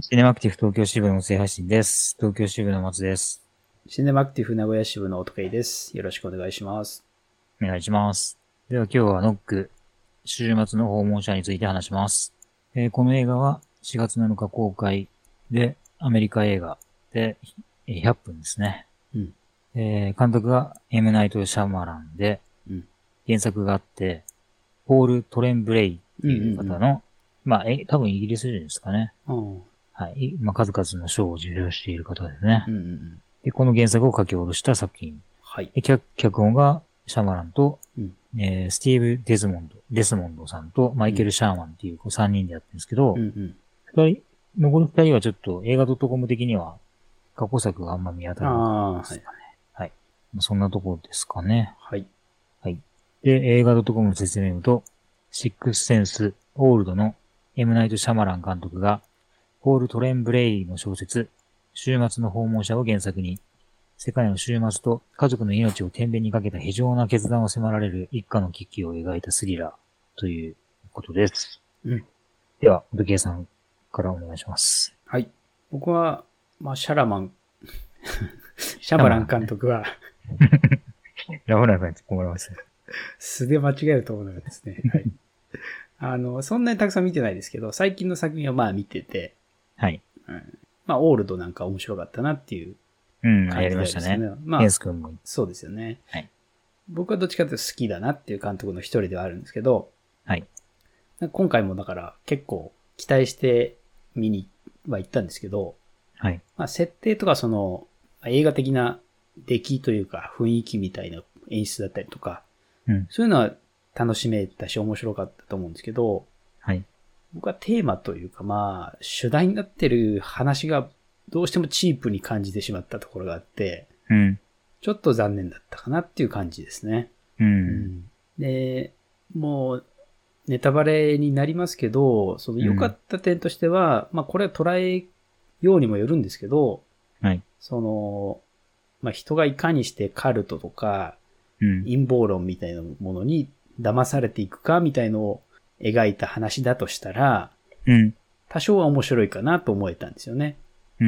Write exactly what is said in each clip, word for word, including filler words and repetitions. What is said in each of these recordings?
シネマクティブ東京支部の音声配信です。東京支部の松です。 シネマクティブ名古屋支部の音圭です。よろしくお願いします。 お願いします。では今日はノック、週末の訪問者について話します。えー、この映画はしがつなのか公開で、アメリカ映画でひゃっぷんですね。 うん。 えー、監督がエムナイト・シャマランで、 うん、 原作があって、ポール・トレンブレイっていう方の、うんうんうん、まあ、え、多分イギリス人ですかね。 うんはい。まあ、数々の賞を受賞している方ですね。 うんうんうん、 で、この原作を書き下ろした作品。 はい。 で、脚、脚本がシャマランと、 うん、 えー、スティーブ・デスモンド、デスモンドさんとマイケル・シャーマンっていうさんにんでやってるんですけど、 うんうん、 二人、残り二人はちょっと映画 .com 的には過去作があんま見当たらなかったですかね。はい。はい。そんなところですかね。 はい。 はい。で、映画 .com の説明を言うと、シックスセンス・オールドのエムナイト・シャマラン監督が、ポール・トレンブレイの小説、週末の訪問者を原作に、世界の週末と家族の命を天秤にかけた非常な決断を迫られる一家の危機を描いたスリラーということです。 うん、 では、ブケイさんからお願いします。 はい。僕は、まあ、シャラマン、シャマラン監督は、 ラブライブに困ります。 素で間違えると思うのがですね。はい。あの、そんなにたくさん見てないですけど、最近の作品はまあ見てて、 はい。 うん、まあ、オールドなんか面白かったなっていううん、 感じで、ね、 やりましたね。 まあ、 エース君も。 そうですよね。 はい。 僕はどっちかというと好きだなっていう監督の一人ではあるんですけど、 はい。 今回もだから結構期待して見には行ったんですけど、 はい。 まあ、設定とかその映画的な出来というか雰囲気みたいな演出だったりとか、 うん、 そういうのは楽しめたし面白かったと思うんですけど、 はい。 僕はテーマというかまあ主題になってる話がどうしてもチープに感じてしまったところがあって、 うん、 ちょっと残念だったかなっていう感じですね。 うん。うん、で、もうネタバレになりますけど、その良かった点としては、うん、まあこれは捉えようにもよるんですけど、 はい。 その、まあ人がいかにしてカルトとか、 うん、 陰謀論みたいなものに騙されていくかみたいのを描いた話だとしたら、 うん、 多少は面白いかなと思えたんですよね。 うん、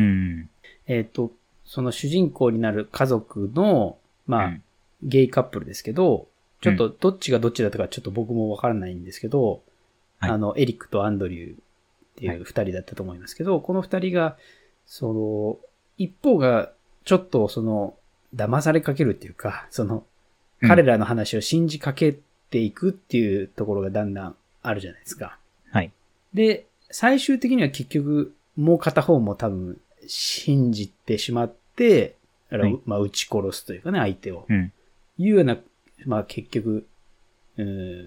えっと、その主人公になる家族の、まあ、うん、ゲイカップルですけど、ちょっとどっちがどっちだとかちょっと僕もわからないんですけど、はい、あの、エリックとアンドリューっていう二人だったと思いますけど、はい、この二人が、その、一方がちょっとその、騙されかけるっていうか、その、彼らの話を信じかけていくっていうところがだんだんあるじゃないですか。 はい。 で、最終的には結局、もう片方も多分信じてしまって、はい、まあ、撃ち殺すというかね、相手を。うん、いうような、まあ結局、うん、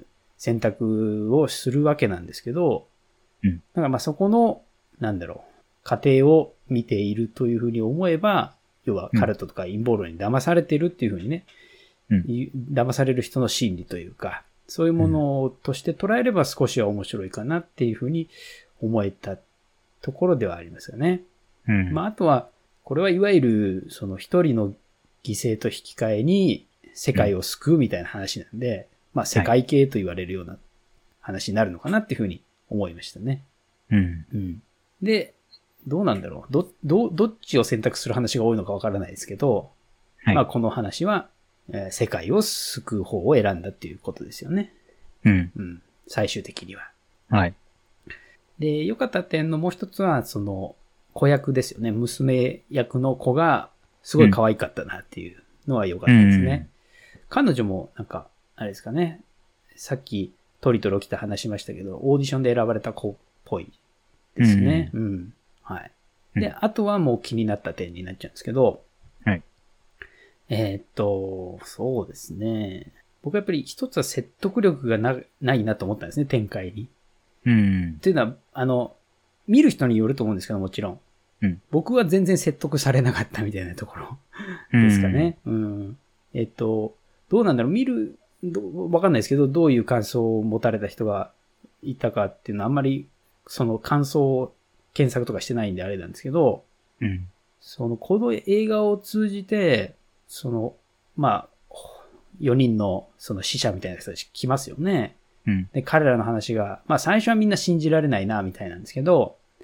選択をするわけなんですけど、うん、だからまあそこの、なんだろう、過程を見ているというふうに思えば、要はカルトとか陰謀論に騙されているっていうふうにね、うん、騙される人の心理というか、そういうものとして捉えれば少しは面白いかなっていうふうに思えたところではありますよね。うん、まああとは、これはいわゆるその一人の犠牲と引き換えに世界を救うみたいな話なんで、うん、まあ世界系と言われるような話になるのかなっていうふうに思いましたね。 うん。 うん、で、どうなんだろう。ど、ど、どっちを選択する話が多いのかわからないですけど、はい、まあこの話は、えー、世界を救う方を選んだっていうことですよね。 うん。 うん。最終的には。 はい。 で、良かった点のもう一つは、その、子役ですよね。娘役の子が、すごい可愛かったなっていうのは良かったですね。うん、彼女も、なんか、あれですかね。さっき、トリとロキと話しましたけど、オーディションで選ばれた子っぽいですね。うん。うん、はい。で、あとはもう気になった点になっちゃうんですけど、 はい。 えー、っと、そうですね。僕はやっぱり一つは説得力が な, ないなと思ったんですね、展開に。 うん。 っていうのは、あの、見る人によると思うんですけど、もちろん。 うん、 僕は全然説得されなかったみたいなところですかね。うん、うん。えっと、どうなんだろう、見る、わかんないですけど、どういう感想を持たれた人がいたかっていうのはあんまり、その感想を検索とかしてないんであれなんですけど、 うん、 その、この映画を通じて、その、まあ、よにんのその死者みたいな人たち来ますよね。 うん、 で、彼らの話が、まあ最初はみんな信じられないな、みたいなんですけど、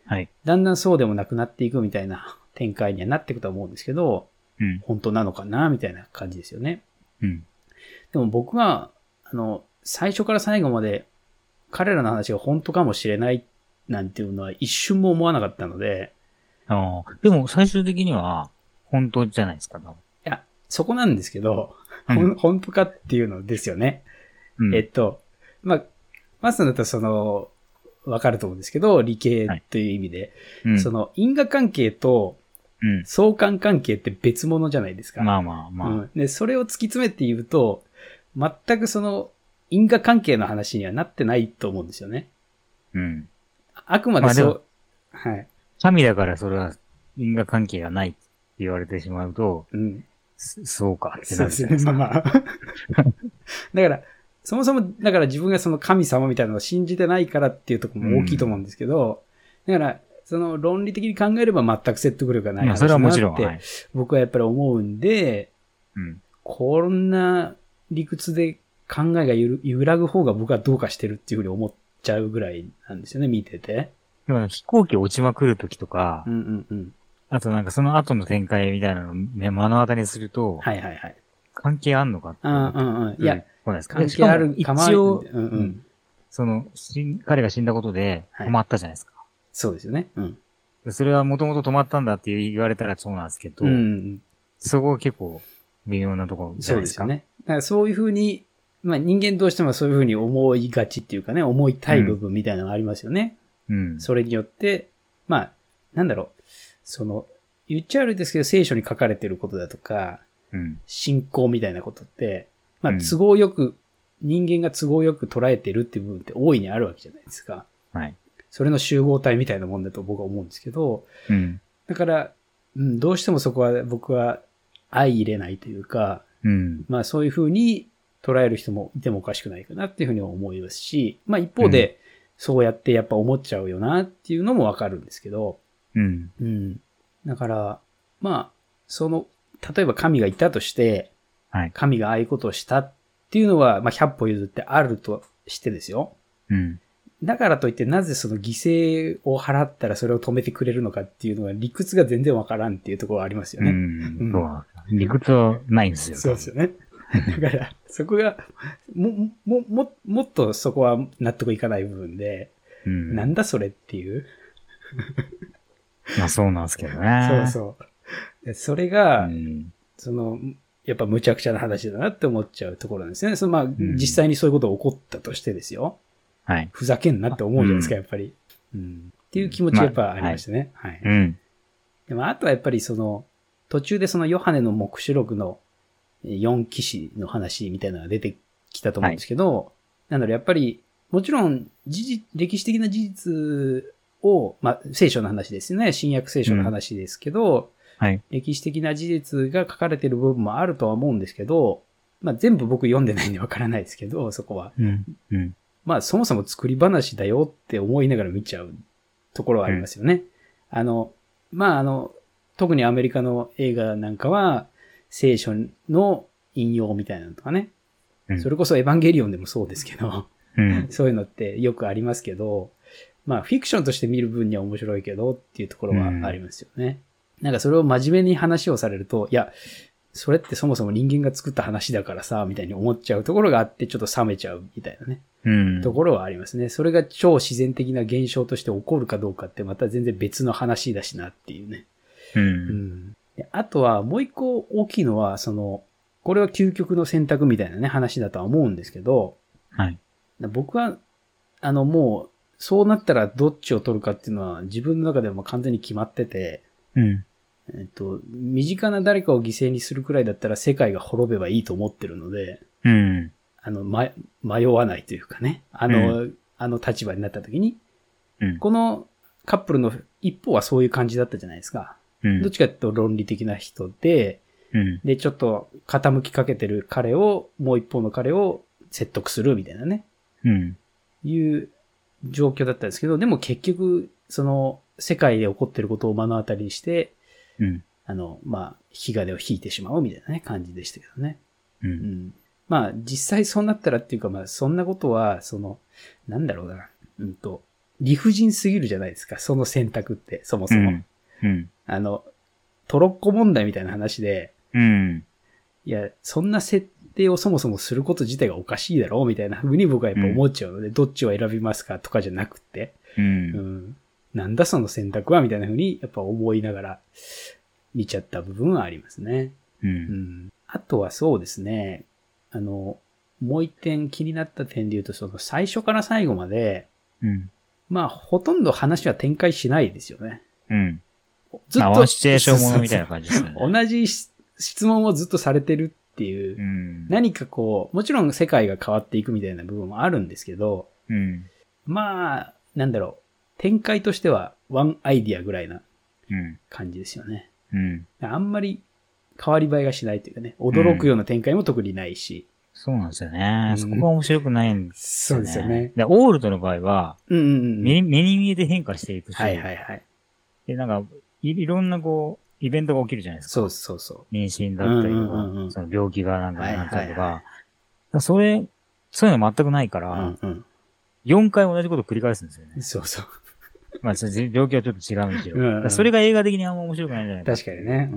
はい。 だんだんそうでもなくなっていくみたいな展開にはなっていくと思うんですけど、 うん。 本当なのかなみたいな感じですよね。 うん。 でも僕が、あの、最初から最後まで彼らの話が本当かもしれないなんていうのは一瞬も思わなかったので。 ああ。でも最終的には本当じゃないですか。いや、そこなんですけど、 うん、 本当かっていうのですよね。うん、えっと、まあ、マスターだったらその、わかると思うんですけど、理系という意味で、はいうん、その因果関係と相関関係って別物じゃないですか。 まあまあまあ、うん。 で、それを突き詰めて言うと、全くその因果関係の話にはなってないと思うんですよね。 うん。 あくまでそう、まあ、はい。 神だからそれは因果関係がないって言われてしまうと、うん。そうかってなるじゃないですか。そうですね、まあまあ。 だから、そもそも、だから自分がその神様みたいなのを信じてないからっていうところも大きいと思うんですけど、うん、だから、その論理的に考えれば全く説得力がない話だなって僕はやっぱり思うんで、うん、こんな理屈で考えが揺らぐ方が僕はどうかしてるっていうふうに思っちゃうぐらいなんですよね、見てて。 でも飛行機落ちまくるときとか、 うんうんうん、 あとなんかその後の展開みたいなのを目の当たりにすると、 はいはいはい。 関係あんのかって思って。 うんうんうん。いや、 関係あるかも。 一応、うんうん、その、彼が死んだことで止まったじゃないですか。はい、 そうですよね。うん。 それはもともと止まったんだって言われたらそうなんですけど、うんうん、そこは結構微妙なところじゃないですか。 そうですよね。だからそういうふうに、まあ人間どうしてもそういうふうに思いがちっていうかね、思いたい部分みたいなのがありますよね。うん。それによって、まあ、なんだろう、その、言っちゃ悪いですけど聖書に書かれてることだとか、うん、信仰みたいなことって、まあ都合よく、うん、人間が都合よく捉えてるっていう部分って大いにあるわけじゃないですか。はい。それの集合体みたいなもんだと僕は思うんですけど、うん、だから、うん、どうしてもそこは僕は相入れないというか、うん、まあそういうふうに捉える人もいてもおかしくないかなっていうふうに思いますし、まあ一方で、そうやってやっぱ思っちゃうよなっていうのもわかるんですけど、うん。うん。だから、まあ、その、例えば神がいたとして、はい、神がああいうことをしたっていうのは、まあひゃっぽ譲ってあるとしてですよ。うん。だからといってなぜその犠牲を払ったらそれを止めてくれるのかっていうのは理屈が全然わからんっていうところはありますよね。うん。 うん、そう。理屈はないんですよ。 そうですよね。だから、そこが、も、も、も、もっとそこは納得いかない部分で、うん、なんだそれっていう。 まあそうなんですけどね。 そうそう。それが、うん、その、やっぱ無茶苦茶な話だなって思っちゃうところなんですね。そのまあ、うん、実際にそういうことが起こったとしてですよ。はい。ふざけんなって思うじゃないですか、やっぱり。うん。っていう気持ちがやっぱありましたね。まあ、はい。はい。うん。でもあとはやっぱりその、途中でそのヨハネの黙示録のよん騎士の話みたいなのが出てきたと思うんですけど、はい、なのでやっぱり、もちろん、事実、歴史的な事実を、まあ、聖書の話ですね。新約聖書の話ですけど、うん、はい。歴史的な事実が書かれている部分もあるとは思うんですけど、まあ、全部僕読んでないんでわからないですけど、そこは。うん。うん。まあ、そもそも作り話だよって思いながら見ちゃうところはありますよね。うん、あの、まあ、あの、特にアメリカの映画なんかは、聖書の引用みたいなのとかね。うん、それこそエヴァンゲリオンでもそうですけど、うん、そういうのってよくありますけど、まあフィクションとして見る分には面白いけどっていうところはありますよね。うん、なんかそれを真面目に話をされると、いや、それってそもそも人間が作った話だからさ、みたいに思っちゃうところがあってちょっと冷めちゃうみたいなね。うん、ところはありますね。それが超自然的な現象として起こるかどうかってまた全然別の話だしなっていうね。うんうんあとは、もう一個大きいのは、その、これは究極の選択みたいなね、話だとは思うんですけど、はい。僕は、あの、もう、そうなったらどっちを取るかっていうのは、自分の中でも完全に決まってて、うん。えっと、身近な誰かを犠牲にするくらいだったら世界が滅べばいいと思ってるので、うん。あの、ま、迷わないというかね、あの、うん、あの立場になった時に、うん。このカップルの一方はそういう感じだったじゃないですか。うん、どっちかというと論理的な人で、うん、で、ちょっと傾きかけてる彼を、もう一方の彼を説得するみたいなね。うん。いう状況だったんですけど、でも結局、その、世界で起こってることを目の当たりにして、うん。あの、まあ、火金を引いてしまうみたいなね、感じでしたけどね。うん。うん、まあ、実際そうなったらっていうか、まあ、そんなことは、その、なんだろうな、うんと、 理不尽すぎるじゃないですか、その選択って、そもそも。 うん。うん。 あの、トロッコ問題みたいな話で、 うん。 いや、そんな設定をそもそもすること自体がおかしいだろうみたいな風に僕はやっぱ思っちゃうので、うん、どっちを選びますかとかじゃなくて、 うん。うん、 なんだその選択はみたいな風にやっぱ思いながら見ちゃった部分はありますね。 うん。うんうんあとはそうですね。あの、もう一点気になった点で言うと、その最初から最後まで、 うん、 まあ、ほとんど話は展開しないですよね。 うん。 ずっと。 ワンシチュエーションものみたいな感じですね。 同じ質問をずっとされてるっていう、うん、何かこう、もちろん世界が変わっていくみたいな部分もあるんですけど、 うん、 まあ、なんだろう。展開としてはワンアイディアぐらいな感じですよね。 うん、 あんまり変わり映えがしないというかね、驚くような展開も特にないし。 うん、そうなんですよね。うん、そこが面白くないんですよね。 そうですよね。 でオールドの場合は、 うんうんうん、 目に、目に見えて変化していくし、 はいはいはい。 で、なんかい、いろんなこう、イベントが起きるじゃないですか。 そうそうそう。 妊娠だったりとか、 うんうんうん、 その病気がなんかなったりとか、 はいはいはい、それ、そういうの全くないから、 うんうん、 よんかい同じことを繰り返すんですよね。 そうそう。 まあ、状況はちょっと違うんですよ。 うんうん、 それが映画的にあんま面白くないんじゃないか。 確かにね。うん。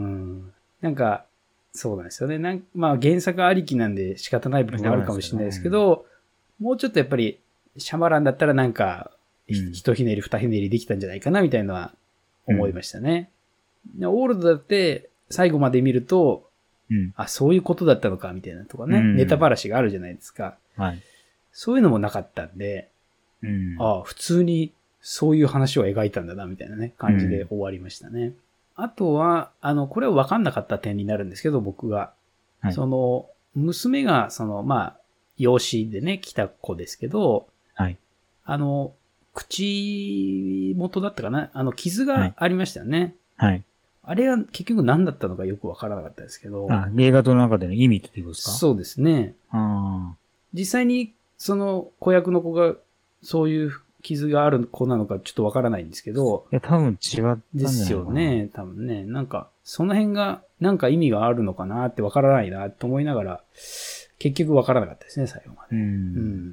なんか、そうなんですよね。なんまあ原作ありきなんで仕方ない部分もあるかもしれないですけど、うん、もうちょっとやっぱり、シャマランだったらなんか、うん、一ひねり二ひねりできたんじゃないかなみたいなのは思いましたね。うん、オールドだって最後まで見ると、うん、あ、そういうことだったのかみたいなとかね、うん、ネタばらしがあるじゃないですか。 はい、 そういうのもなかったんで、 うん、 ああ、普通にそういう話を描いたんだなみたいなね、感じで終わりましたね。うん、あとは、あの、これは分かんなかった点になるんですけど、僕が。はい、その、娘が、その、まあ、養子でね、来た子ですけど、 はい。 あの、口元だったかなあの、傷がありましたよね。 はい。はい、 あれは結局何だったのかよく分からなかったですけど。 あ、映画の中での意味ってことですか？ そうですね。 あ実際に、その、子役の子が、そういう傷がある子なのかちょっとわからないんですけど。 いや、多分違ったんじゃないかな。 ですよね。多分ね。なんか、その辺が、なんか意味があるのかなってわからないなと思いながら、結局わからなかったですね、最後まで。 うん,、 うん。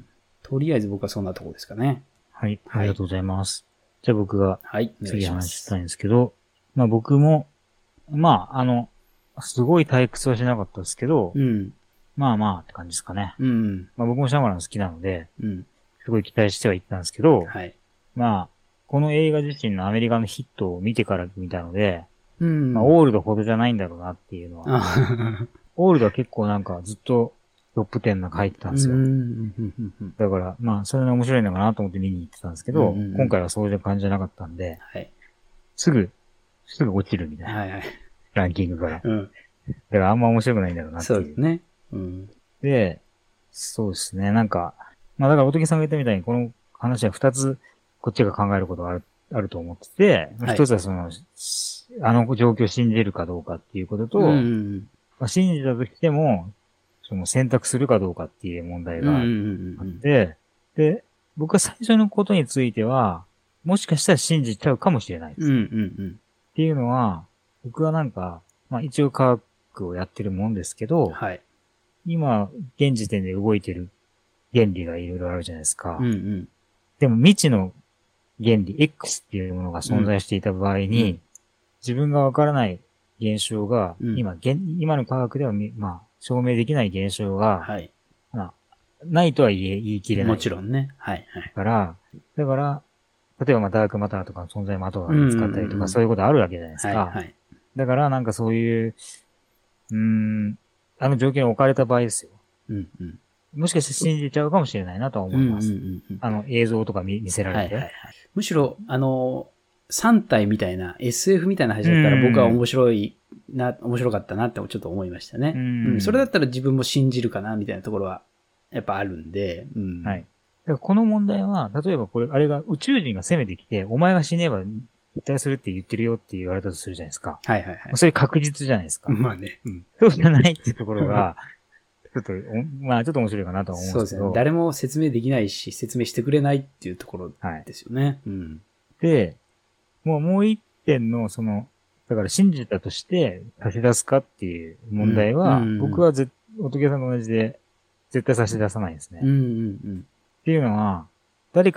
とりあえず僕はそんなとこですかね。 はい。ありがとうございます。はい、じゃあ僕が、 はい。 次話したいんですけど、まあ僕も、まあ、あの、すごい退屈はしなかったですけど、 うん。 まあまあって感じですかね。 うん。 まあ僕もシャマラン好きなので、 うん。 すごい期待してはいったんですけど、 はい。 まあ、この映画自身のアメリカのヒットを見てから見たので、 うん。 まあ、オールドほどじゃないんだろうなっていうのは。オールドは結構なんかずっとトップじゅうなんか入ってたんですよ。だから、まあ、それが面白いのかなと思って見に行ってたんですけど、うんうんうん、今回はそういう感じじゃなかったんで、 はい、 すぐ、すぐ落ちるみたいな。 はいはい、 ランキングから。 うん。 だからあんま面白くないんだろうなっていう。 そうですね。うん、 で、そうですね。なんか、まあだから乙木さんが言ったみたいに、この話は二つ、こっちが考えることがある、あると思ってて、一、はい、つはその、あの状況を信じるかどうかっていうことと、 うんうんうんまあ、信じたとしても、その選択するかどうかっていう問題があって、うんうんうん、で、僕は最初のことについては、もしかしたら信じちゃうかもしれないです。 うんうんうん、 っていうのは、僕はなんか、まあ一応科学をやってるもんですけど、 はい、 今、現時点で動いてる原理がいろいろあるじゃないですか。 うんうん、 でも未知の原理 X っていうものが存在していた場合に、うん、自分がわからない現象が、うん、今、今の科学では、まあ、証明できない現象が、 はい、 まあ、ないとは言え、言い切れない。 もちろんね。はい、はい。 だから、だから、例えばまあダークマターとかの存在も後が見つかったりとか、そういうことあるわけじゃないですか。 はい、はい。 だからなんかそういう、うーん、あの状況に置かれた場合ですよ。 うんうん、 もしかして信じちゃうかもしれないなとは思います。あの映像とか 見, 見せられて、 はいはいはい。むしろ、あの、さん体みたいな エスエフ みたいな話だったら僕は面白いな、面白かったなってちょっと思いましたね。うん、うん。それだったら自分も信じるかなみたいなところはやっぱあるんで。うん、 はい。だからこの問題は、例えばこれ、あれが宇宙人が攻めてきて、お前が死ねば一体するって言ってるよって言われたとするじゃないですか。 はいはいはい。 それ確実じゃないですか。 まあね。うん、 そうじゃないっていうところが、ちょっと、まあちょっと面白いかなと思うんですけど。そうですね。 誰も説明できないし、説明してくれないっていうところですよね。はい、うん、 で、もうもう一点の、その、だから信じたとして差し出すかっていう問題は、うんうんうん、僕はぜ、乙木さんと同じで絶対差し出さないですね。 うんうんうん、 っていうのは、誰か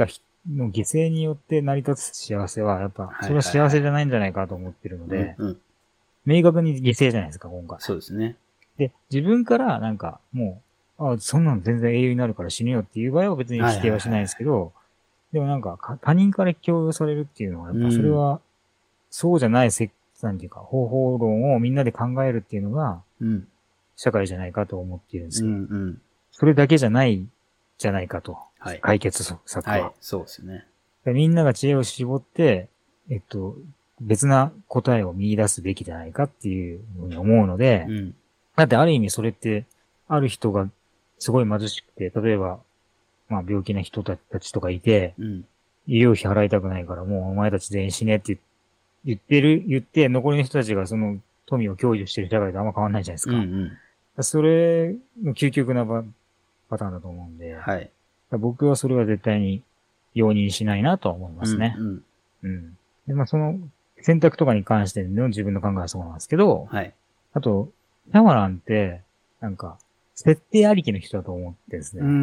の犠牲によって成り立つ幸せは、やっぱ、それは幸せじゃないんじゃないかと思ってるので、明確に犠牲じゃないですか、今回。 そうですね。 で、自分からなんか、もう、あ、そんなの全然英雄になるから死ぬよっていう場合は別に否定はしないんですけど、でもなんか、他人から強要されるっていうのは、やっぱそれは、そうじゃないせ、なんていうか、方法論をみんなで考えるっていうのが、社会じゃないかと思っているんですよ。うんうん、それだけじゃないじゃないかと。はい、解決策は、はい。 そうですね。 みんなが知恵を絞って、えっと、別な答えを見出すべきじゃないかっていうふうに思うので、うん、だってある意味それって、ある人がすごい貧しくて、例えば、まあ病気な人たちとかいて、うん、医療費払いたくないからもうお前たち全員死ねって言ってる、言って、残りの人たちがその富を享受してる社会とあんま変わんないじゃないですか。うんうん、それの究極なパターンだと思うんで、はい、僕はそれは絶対に容認しないなとは思いますね。うん、うんうん、でまあその選択とかに関しての自分の考えはそうなんですけど、はい、あと、シャマランって、なんか、設定ありきの人だと思ってですね。うん、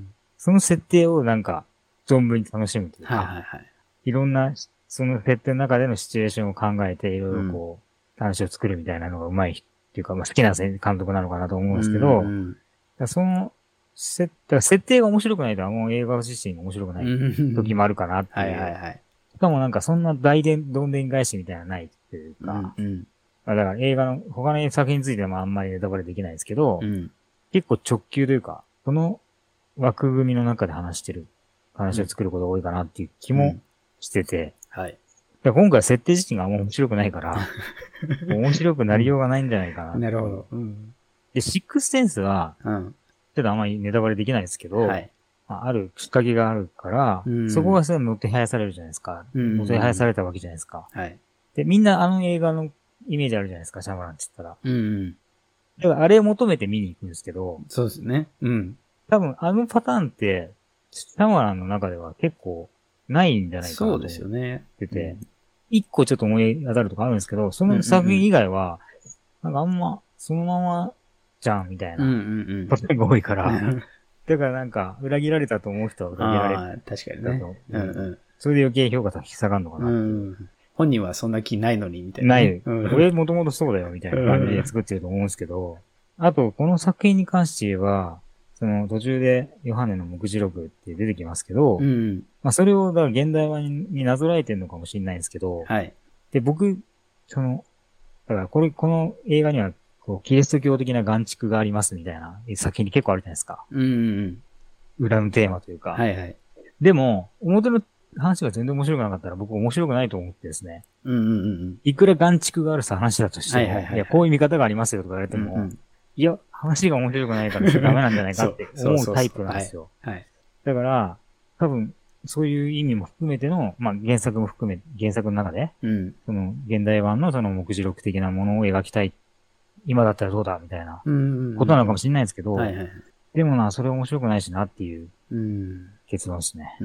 その設定をなんか、存分に楽しむというか、はいはいはい、いろんな、その設定の中でのシチュエーションを考えて、いろいろこう、話を作るみたいなのがうまいっていうか、まあ、好きな監督なのかなと思うんですけど、うんうん、その設、設定が面白くないと、もう映画自身が面白くない時もあるかなっていう。はいはいはい、しかもなんかそんな大伝、どんでん返しみたいなのないっていうか、うんうんだから映画の、他の作品についてはあんまりネタバレできないですけど、うん、結構直球というか、その枠組みの中で話してる、話を作ることが多いかなっていう気もしてて、うん、はい。今回設定自身があんま面白くないから、面白くなりようがないんじゃないかな、うん。なるほど。うん、で、シックスセンスは、うん、ちょっとあんまりネタバレできないですけど、はい、あるきっかけがあるから、うん、そこがそれ乗ってはやされるじゃないですか。うん、乗ってはやされたわけじゃないですか。はい。で、みんなあの映画のイメージあるじゃないですか、シャマランって言ったら。うん、うん。だからあれを求めて見に行くんですけど。 そうですね。うん。 多分あのパターンって、シャマランの中では結構ないんじゃないかなと思ってて。そうですよね。ってて、一、うん、個ちょっと思い当たるとかあるんですけど、その作品以外は、なんかあんま、そのままじゃん、みたいな、パターンが多いから。だからなんか、裏切られたと思う人は裏切られる。ああ、確かにね。うんうん。それで余計評価が下がるのかなって。うん本人はそんな気ないのに、みたいな、 ね。ない。うん、俺もともとそうだよ、みたいな感じで作ってると思うんですけど、あと、この作品に関して言えば、その途中でヨハネの目次録って出てきますけど、うん、まあそれをだから現代版になぞらえてるのかもしれないんですけど、はい。で、僕、その、だからこれ、この映画には、こう、キリスト教的な眼蓄がありますみたいな作品に結構あるじゃないですか。うんうんうん。裏のテーマというか。はいはい。でも、表の話が全然面白くなかったら僕面白くないと思ってですね。うんうんうん。いくら眼蓄があるさ話だとしても、はいはいはいはい、いや、こういう見方がありますよとか言われても、うんうん、いや、話が面白くないからダメなんじゃないかって思うタイプなんですよ。はい。だから、多分、そういう意味も含めての、まあ原作も含め、原作の中で、うん、その現代版のその目次録的なものを描きたい。今だったらどうだみたいなことなのかもしれないですけど、はいはい、でもな、それ面白くないしなっていう結論ですね。うん、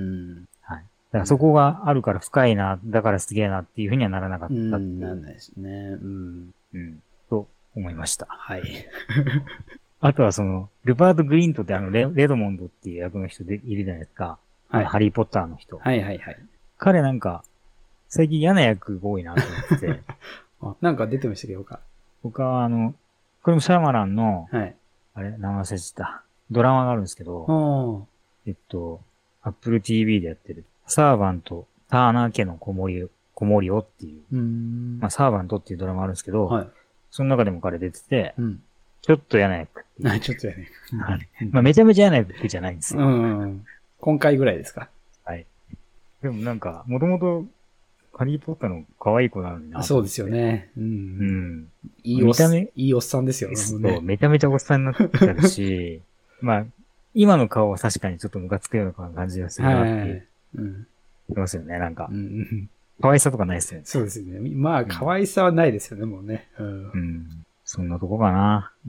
はい。だからそこがあるから深いな、だからすげえなっていうふうにはならなかったっていう。うん、 なんないですね。うん。 うん。と思いました。はい。あとはその、ルバート・グリントってあのレ、レドモンドっていう役の人でいるじゃないですか。はい。ハリー・ポッターの人。はいはいはい。彼なんか、最近嫌な役が多いなと思ってて。 あ、なんか出てましたけどか。 他はあの、これもシャマランの、はい。あれ、名前忘れちゃった。ドラマがあるんですけど、えっと、Apple ティーブイ でやってる、サーバント、ターナー家の子守、子守をっていう、うーんまあ、サーバントっていうドラマあるんですけど、はい。その中でも彼出てて、うん。ちょっと嫌な役っていう。 あ、ちょっと嫌な役。 はい。まあ、めちゃめちゃ嫌な役じゃないんですよ。 うん。今回ぐらいですか。 はい。でもなんか、もともと、ハリーポッターの可愛い子なのにな。 そうですよね。うん。うん。いいおっさん、いいおっさんですよね。 そう、めちゃめちゃおっさんになってるし、まあ、今の顔は確かにちょっとムカつくような感じがするなっていう。うん。言いますよね、なんか。うん。可愛さとかないですよね。 そうですよね。まあ、可愛さはないですよね、もうね。うん。 うん。そんなとこかな。うん。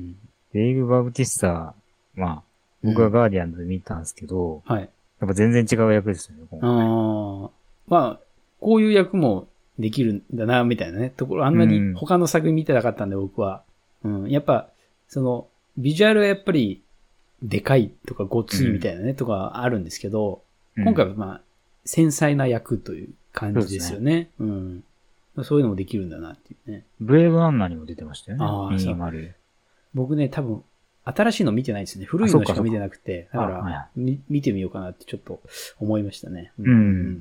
デイブ・バウティスタ、まあ、僕はガーディアンズで見たんですけど、はい。やっぱ全然違う役ですよね、今回。ああ。まあ、こういう役もできるんだな、みたいなね。ところ、あんまり他の作品見てなかったんで、僕は。うん。やっぱ、その、ビジュアルはやっぱり、でかいとかごついみたいなね、うん、とかあるんですけど、うん、今回はまあ、 繊細な役という感じですよね。うねうん。そういうのもできるんだなっていうね。 ブレイブランナーにも出てましたよね。 ああ、 にじゅうまる。 僕ね、多分、新しいの見てないですね。古いのしか見てなくて。だから、 はい、 見てみようかなってちょっと思いましたね。 うん。うん、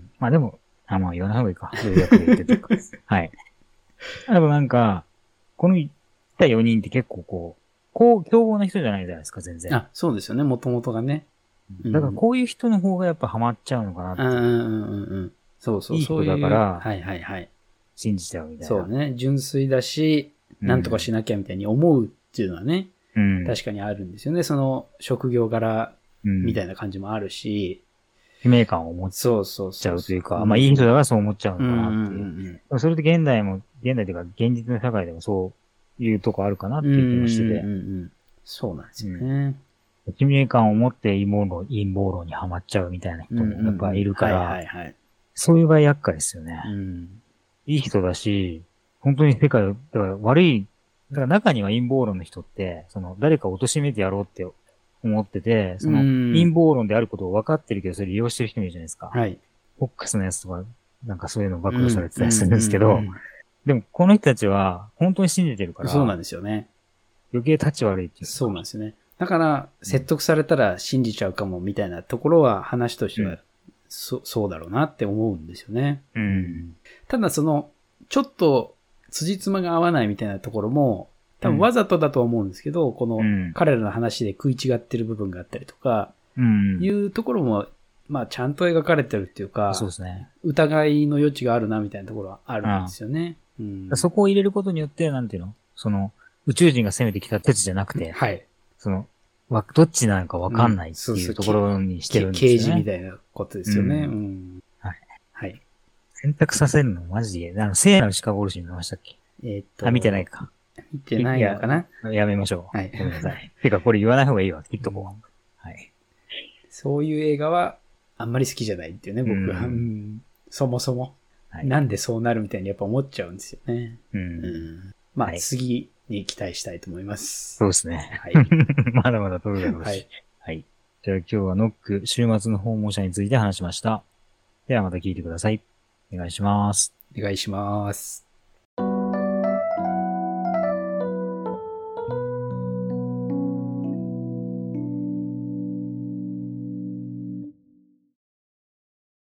まあでも、あ、まあ言わない方がいいか。そういう役で言ってるか。はい。あとなんか、この言ったよにんって結構こう、こう、凶暴な人じゃないじゃないですか、全然。 あ、そうですよね、もともとがね。 だからこういう人の方がやっぱハマっちゃうのかなって。うんうんうんうん。そうそう、 いい人だから、 はいはいはい。 信じちゃうみたいな。 そうね、純粋だし、なんとかしなきゃみたいに思うっていうのはね、うん、確かにあるんですよね。その職業柄みたいな感じもあるし、 使命感を持っちゃうというか、まあいい人だからそう思っちゃうのかなっていう。うんうん、それで現代も、現代というか現実の社会でもそういうとこあるかなっていう気もしてて。 うんうんうん、そうなんですよね。 使命感を持って陰謀論、陰謀論にはまっちゃうみたいな人もやっぱいるから、そういう場合厄介ですよね。うん、いい人だし、本当に世界を、だから悪い、だから中には陰謀論の人って、その誰かを貶めてやろうって思ってて、その陰謀論であることを分かってるけど、それ利用してる人もいるじゃないですか。はい。フォックスのやつとか、なんかそういうの暴露されてたりするんですけど、でもこの人たちは本当に信じてるから。そうなんですよね。余計立ち悪いっていう。そうなんですよね。だから、説得されたら信じちゃうかもみたいなところは話としては、うん、そ, そうだろうなって思うんですよね。うん、ただその、ちょっと辻褄が合わないみたいなところも、多分わざとだと思うんですけど、うん、この彼らの話で食い違ってる部分があったりとか、うん、いうところも、まあちゃんと描かれてるっていうか、そうですね。疑いの余地があるなみたいなところはあるんですよね。うん、そこを入れることによって、なんていうのその、宇宙人が攻めてきた鉄じゃなくて、はい。その、どっちなのかわかんないっていうところにしてるんですよね。刑事みたいなことですよね。うん。うん、はい。はい。選択させるのマジで、あの、聖なるシカゴ殺し見ましたっけ？えー、っと。あ、見てないか。見てないのかな？や, やめましょう。はい。ごめんなさい。てか、これ言わない方がいいわ。切っとこう。うん、はい。そういう映画は、あんまり好きじゃないっていうね、僕は。うん、そもそも、はい。なんでそうなるみたいにやっぱ思っちゃうんですよね。うん。うん、まあ、はい、次に期待したいと思います。そうですね。はい。まだまだ撮るだろうし。はい。はい。じゃあ今日はノック、週末の訪問者について話しました。ではまた聞いてください。お願いします。お願いします。